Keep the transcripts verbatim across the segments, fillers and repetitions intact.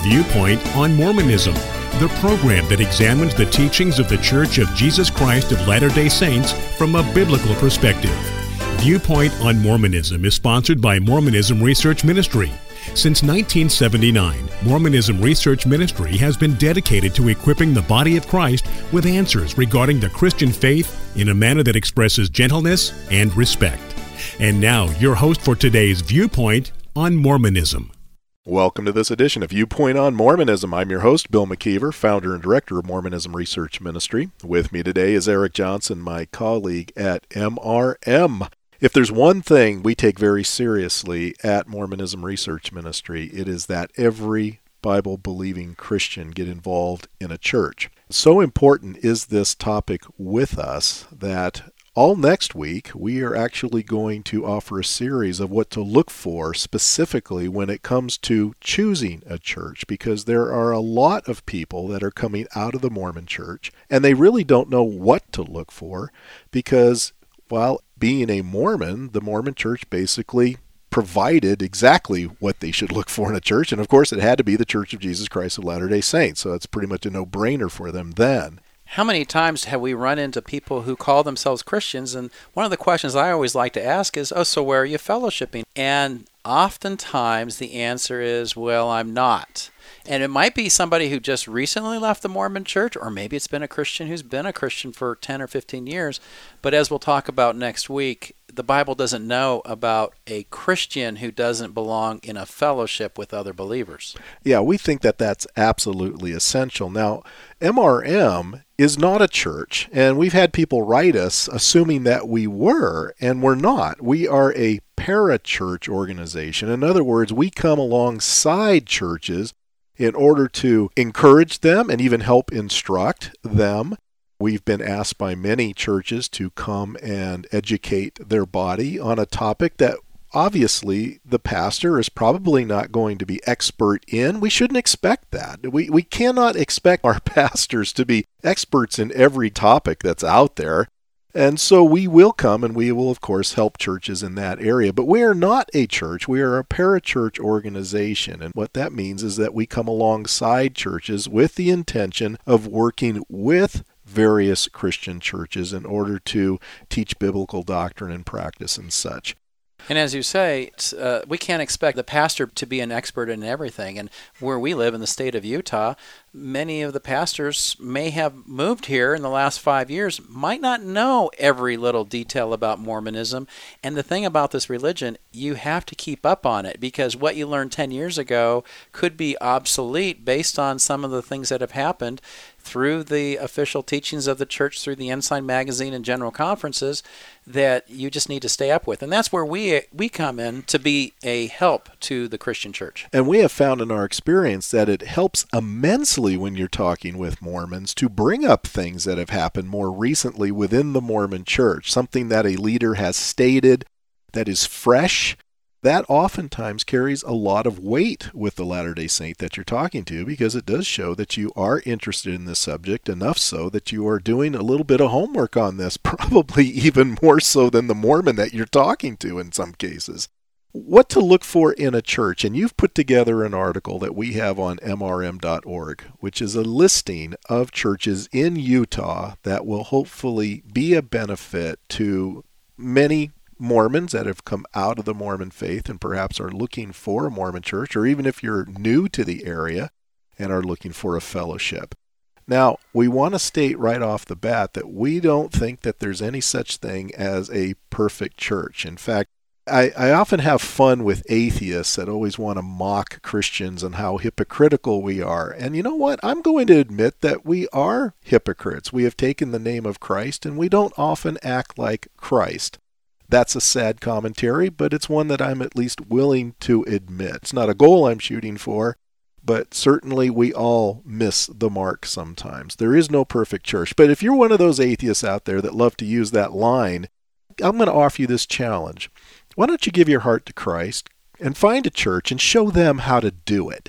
Viewpoint on Mormonism, the program that examines the teachings of the Church of Jesus Christ of Latter-day Saints from a biblical perspective. Viewpoint on Mormonism is sponsored by Mormonism Research Ministry. Since nineteen seventy-nine, Mormonism Research Ministry has been dedicated to equipping the body of Christ with answers regarding the Christian faith in a manner that expresses gentleness and respect. And now, your host for today's Viewpoint on Mormonism. Welcome to this edition of Viewpoint on Mormonism. I'm your host, Bill McKeever, founder and director of Mormonism Research Ministry. With me today is Eric Johnson, my colleague at M R M. If there's one thing we take very seriously at Mormonism Research Ministry, it is that every Bible-believing Christian get involved in a church. So important is this topic with us that all next week, we are actually going to offer a series of what to look for specifically when it comes to choosing a church, because there are a lot of people that are coming out of the Mormon church, and they really don't know what to look for, because while being a Mormon, the Mormon church basically provided exactly what they should look for in a church, and of course it had to be the Church of Jesus Christ of Latter-day Saints, so it's pretty much a no-brainer for them then. How many times have we run into people who call themselves Christians? And one of the questions I always like to ask is, oh, so where are you fellowshipping? And oftentimes the answer is, well, I'm not. And it might be somebody who just recently left the Mormon church, or maybe it's been a Christian who's been a Christian for ten or fifteen years. But as we'll talk about next week, the Bible doesn't know about a Christian who doesn't belong in a fellowship with other believers. Yeah, we think that that's absolutely essential. Now, M R M is not a church, and we've had people write us assuming that we were, and we're not. We are a parachurch organization. In other words, we come alongside churches in order to encourage them and even help instruct them. We've been asked by many churches to come and educate their body on a topic that obviously the pastor is probably not going to be expert in. We shouldn't expect that. We we cannot expect our pastors to be experts in every topic that's out there. And so we will come and we will, of course, help churches in that area. But we are not a church. We are a parachurch organization. And what that means is that we come alongside churches with the intention of working with various Christian churches in order to teach biblical doctrine and practice and such. And as you say, uh, we can't expect the pastor to be an expert in everything. And where we live in the state of Utah, many of the pastors may have moved here in the last five years, might not know every little detail about Mormonism. And the thing about this religion, you have to keep up on it, because what you learned ten years ago could be obsolete based on some of the things that have happened through the official teachings of the church, through the Ensign magazine and general conferences, that you just need to stay up with. And that's where we we come in to be a help to the Christian church. And we have found in our experience that it helps immensely when you're talking with Mormons to bring up things that have happened more recently within the Mormon church, something that a leader has stated that is fresh. That oftentimes carries a lot of weight with the Latter-day Saint that you're talking to, because it does show that you are interested in this subject, enough so that you are doing a little bit of homework on this, probably even more so than the Mormon that you're talking to in some cases. What to look for in a church, and you've put together an article that we have on M R M dot org, which is a listing of churches in Utah that will hopefully be a benefit to many Mormons that have come out of the Mormon faith and perhaps are looking for a Mormon church, or even if you're new to the area and are looking for a fellowship. Now, we want to state right off the bat that we don't think that there's any such thing as a perfect church. In fact, I, I often have fun with atheists that always want to mock Christians and how hypocritical we are. And you know what? I'm going to admit that we are hypocrites. We have taken the name of Christ, and we don't often act like Christ. That's a sad commentary, but it's one that I'm at least willing to admit. It's not a goal I'm shooting for, but certainly we all miss the mark sometimes. There is no perfect church. But if you're one of those atheists out there that love to use that line, I'm going to offer you this challenge. Why don't you give your heart to Christ and find a church and show them how to do it?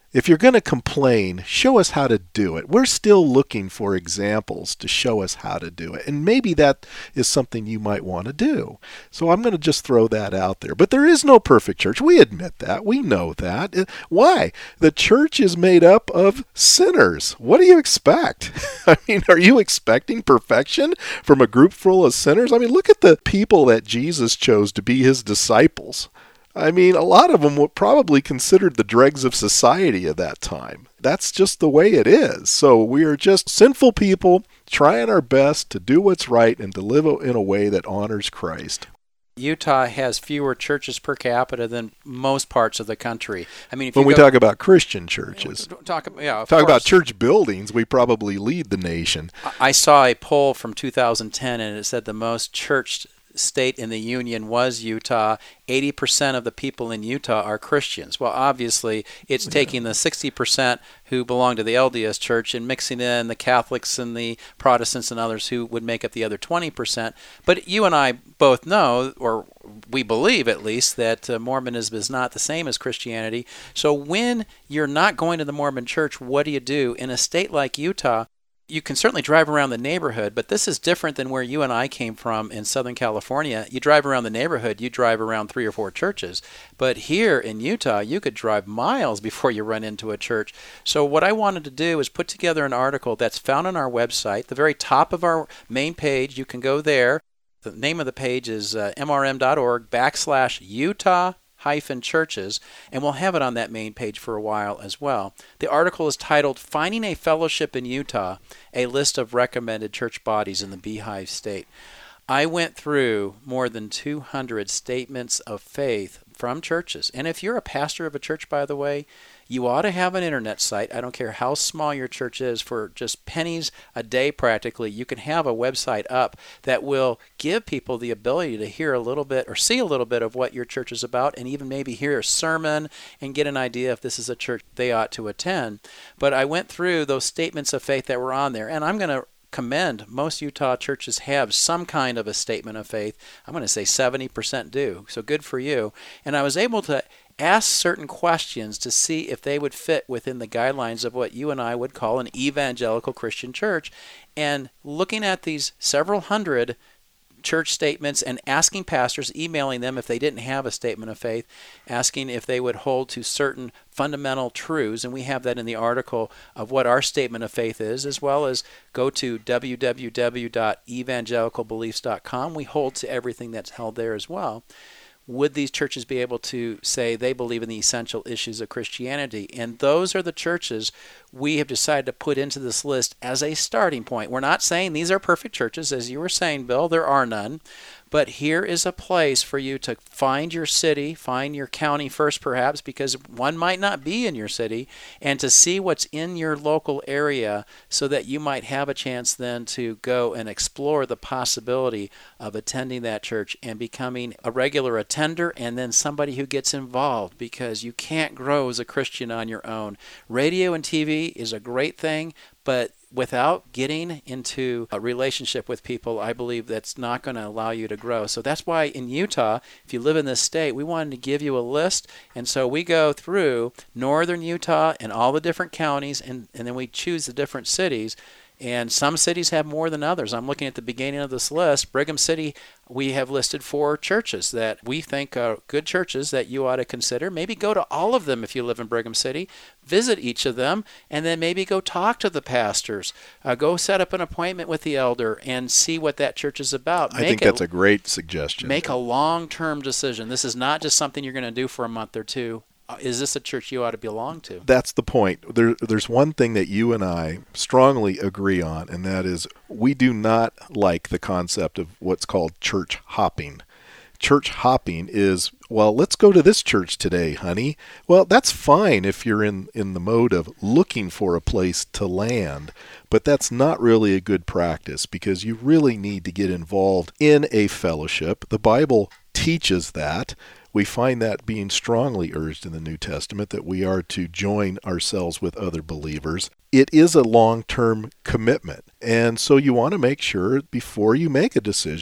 If you're going to complain, show us how to do it. We're still looking for examples to show us how to do it. And maybe that is something you might want to do. So I'm going to just throw that out there. But there is no perfect church. We admit that. We know that. Why? The church is made up of sinners. What do you expect? I mean, are you expecting perfection from a group full of sinners? I mean, look at the people that Jesus chose to be his disciples. I mean, a lot of them were probably considered the dregs of society at that time. That's just the way it is. So we are just sinful people trying our best to do what's right and to live in a way that honors Christ. Utah has fewer churches per capita than most parts of the country. I mean, if when you we go, talk about Christian churches, talk, yeah, talk about church buildings, we probably lead the nation. I saw a poll from two thousand ten, and it said the most churched state in the union was Utah. eighty percent of the people in Utah are Christians. Well, obviously, it's yeah. taking the sixty percent who belong to the L D S Church and mixing in the Catholics and the Protestants and others who would make up the other twenty percent. But you and I both know, or we believe at least, that uh, Mormonism is not the same as Christianity. So when you're not going to the Mormon church, what do you do? In a state like Utah, you can certainly drive around the neighborhood, but this is different than where you and I came from in Southern California. You drive around the neighborhood, you drive around three or four churches. But here in Utah, you could drive miles before you run into a church. So what I wanted to do is put together an article that's found on our website. The very top of our main page, you can go there. The name of the page is uh, mrm.org backslash Utah hyphen churches, and we'll have it on that main page for a while as well. The article is titled Finding a Fellowship in Utah, a list of recommended church bodies in the Beehive State. I went through more than two hundred statements of faith from churches. And if you're a pastor of a church, by the way, you ought to have an internet site. I don't care how small your church is. For just pennies a day practically, you can have a website up that will give people the ability to hear a little bit or see a little bit of what your church is about, and even maybe hear a sermon and get an idea if this is a church they ought to attend. But I went through those statements of faith that were on there, and I'm going to commend most Utah churches have some kind of a statement of faith. I'm going to say seventy percent do, so good for you. And I was able to ask certain questions to see if they would fit within the guidelines of what you and I would call an evangelical Christian church. And looking at these several hundred church statements and asking pastors, emailing them if they didn't have a statement of faith, asking if they would hold to certain fundamental truths, and we have that in the article of what our statement of faith is, as well as go to w w w dot evangelical beliefs dot com. We hold to everything that's held there as well. Would these churches be able to say they believe in the essential issues of Christianity? And those are the churches we have decided to put into this list as a starting point. We're not saying these are perfect churches. As you were saying, Bill, there are none. But here is a place for you to find your city, find your county first perhaps, because one might not be in your city, and to see what's in your local area so that you might have a chance then to go and explore the possibility of attending that church and becoming a regular attender and then somebody who gets involved, because you can't grow as a Christian on your own. Radio and T V is a great thing, but without getting into a relationship with people, I believe that's not going to allow you to grow. So that's why in Utah, if you live in this state, we wanted to give you a list. And so we go through northern Utah and all the different counties, and, and then we choose the different cities. And some cities have more than others. I'm looking at the beginning of this list. Brigham City, we have listed four churches that we think are good churches that you ought to consider. Maybe go to all of them if you live in Brigham City. Visit each of them, and then maybe go talk to the pastors. Uh, go set up an appointment with the elder and see what that church is about. I make think that's a, a great suggestion. Make a long-term decision. This is not just something you're going to do for a month or two. Is this a church you ought to belong to? That's the point. There, there's one thing that you and I strongly agree on, and that is we do not like the concept of what's called church hopping. Church hopping is, well, let's go to this church today, honey. Well, that's fine if you're in, in the mode of looking for a place to land, but that's not really a good practice because you really need to get involved in a fellowship. The Bible teaches that. We find that being strongly urged in the New Testament, that we are to join ourselves with other believers. It is a long-term commitment, and so you want to make sure before you make a decision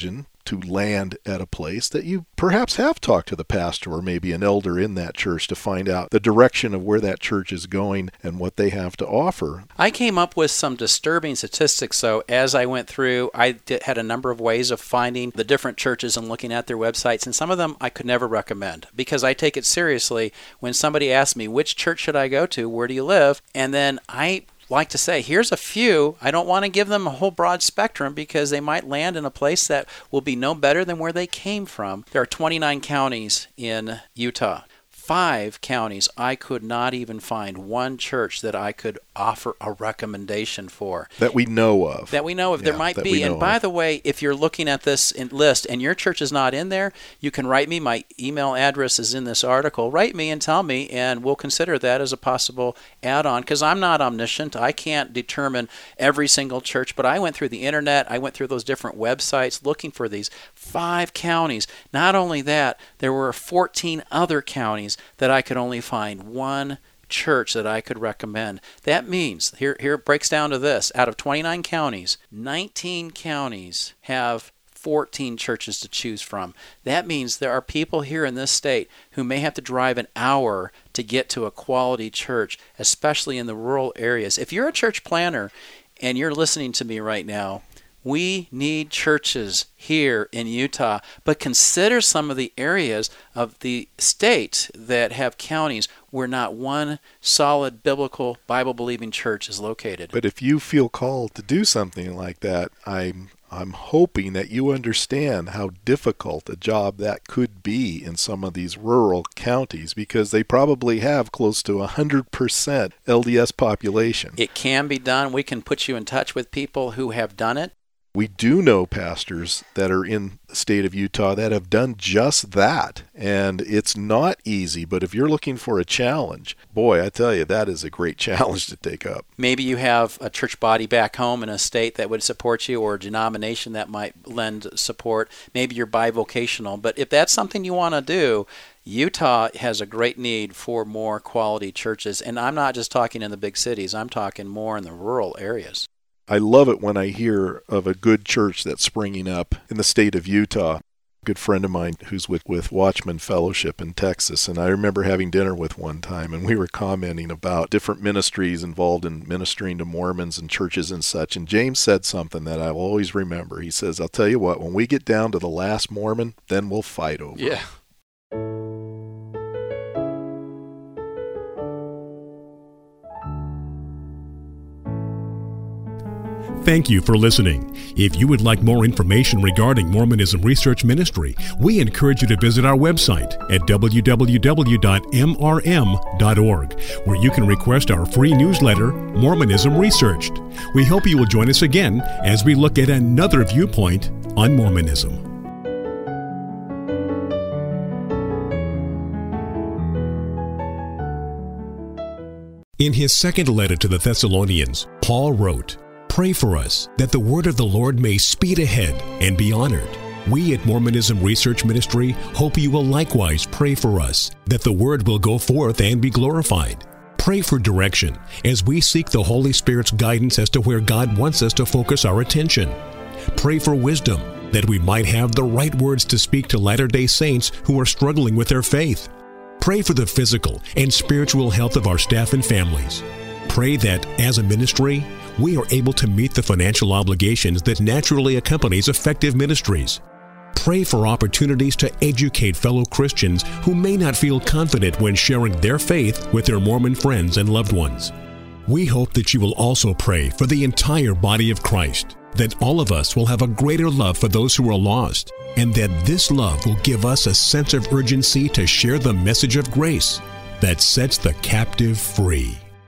to land at a place that you perhaps have talked to the pastor or maybe an elder in that church to find out the direction of where that church is going and what they have to offer. I came up with some disturbing statistics, so as I went through, I did, had a number of ways of finding the different churches and looking at their websites, and some of them I could never recommend because I take it seriously when somebody asks me, which church should I go to, where do you live? And then I like to say, here's a few. I don't want to give them a whole broad spectrum because they might land in a place that will be no better than where they came from. There are twenty-nine counties in Utah. Five counties, I could not even find one church that I could offer a recommendation for. That we know of. That we know of. Yeah, there might be. And by of. the way, if you're looking at this in list and your church is not in there, you can write me. My email address is in this article. Write me and tell me, and we'll consider that as a possible add-on because I'm not omniscient. I can't determine every single church, but I went through the internet. I went through those different websites looking for these five counties. Not only that, there were fourteen other counties that I could only find one church that I could recommend. That means, here, here it breaks down to this, out of twenty-nine counties, nineteen counties have fourteen churches to choose from. That means there are people here in this state who may have to drive an hour to get to a quality church, especially in the rural areas. If you're a church planner and you're listening to me right now, we need churches here in Utah, but consider some of the areas of the state that have counties where not one solid biblical Bible-believing church is located. But if you feel called to do something like that, I'm I'm hoping that you understand how difficult a job that could be in some of these rural counties because they probably have close to one hundred percent L D S population. It can be done. We can put you in touch with people who have done it. We do know pastors that are in the state of Utah that have done just that, and it's not easy, but if you're looking for a challenge, boy, I tell you, that is a great challenge to take up. Maybe you have a church body back home in a state that would support you or a denomination that might lend support. Maybe you're bivocational, but if that's something you want to do, Utah has a great need for more quality churches, and I'm not just talking in the big cities, I'm talking more in the rural areas. I love it when I hear of a good church that's springing up in the state of Utah. A good friend of mine who's with, with Watchman Fellowship in Texas, and I remember having dinner with one time, and we were commenting about different ministries involved in ministering to Mormons and churches and such, and James said something that I'll always remember. He says, I'll tell you what, when we get down to the last Mormon, then we'll fight over Yeah. Thank you for listening. If you would like more information regarding Mormonism Research Ministry, we encourage you to visit our website at w w w dot m r m dot org, where you can request our free newsletter, Mormonism Researched. We hope you will join us again as we look at another viewpoint on Mormonism. In his second letter to the Thessalonians, Paul wrote, "Pray for us, that the word of the Lord may speed ahead and be honored. We at Mormonism Research Ministry hope you will likewise pray for us, that the word will go forth and be glorified. Pray for direction as we seek the Holy Spirit's guidance as to where God wants us to focus our attention. Pray for wisdom, that we might have the right words to speak to Latter-day Saints who are struggling with their faith. Pray for the physical and spiritual health of our staff and families. Pray that, as a ministry, we are able to meet the financial obligations that naturally accompanies effective ministries. Pray for opportunities to educate fellow Christians who may not feel confident when sharing their faith with their Mormon friends and loved ones. We hope that you will also pray for the entire body of Christ, that all of us will have a greater love for those who are lost, and that this love will give us a sense of urgency to share the message of grace that sets the captive free."